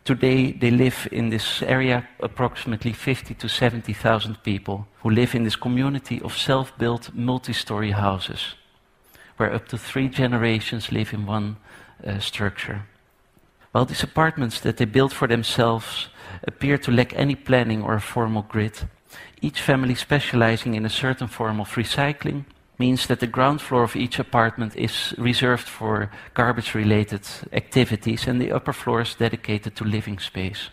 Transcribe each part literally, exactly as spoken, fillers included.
Today, they live in this area, approximately fifty to seventy thousand people, who live in this community of self-built multi-story houses, where up to three generations live in one uh, structure. While these apartments that they built for themselves appear to lack any planning or a formal grid, each family specializing in a certain form of recycling means that the ground floor of each apartment is reserved for garbage-related activities and the upper floor is dedicated to living space.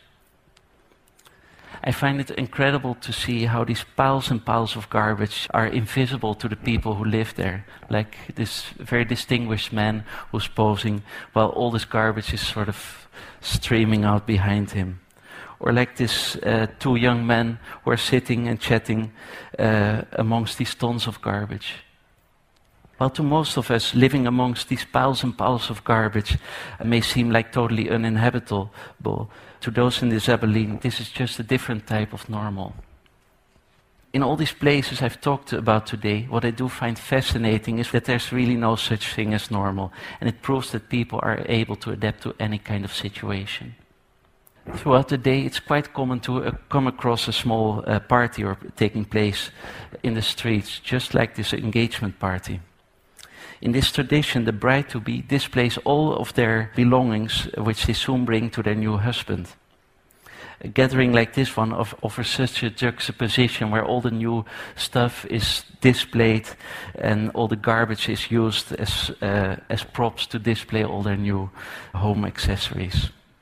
I find it incredible to see how these piles and piles of garbage are invisible to the people who live there, like this very distinguished man who's posing while all this garbage is sort of streaming out behind him. Or like this uh, two young men who are sitting and chatting uh, amongst these tons of garbage. While to most of us, living amongst these piles and piles of garbage may seem like totally uninhabitable, to those in this Abilene, this is just a different type of normal. In all these places I've talked about today, what I do find fascinating is that there's really no such thing as normal, and it proves that people are able to adapt to any kind of situation. Throughout the day, it's quite common to uh, come across a small uh, party or taking place in the streets, just like this engagement party. In this tradition, the bride-to-be displays all of their belongings, which they soon bring to their new husband. A gathering like this one offers such a juxtaposition where all the new stuff is displayed and all the garbage is used as, uh, as props to display all their new home accessories.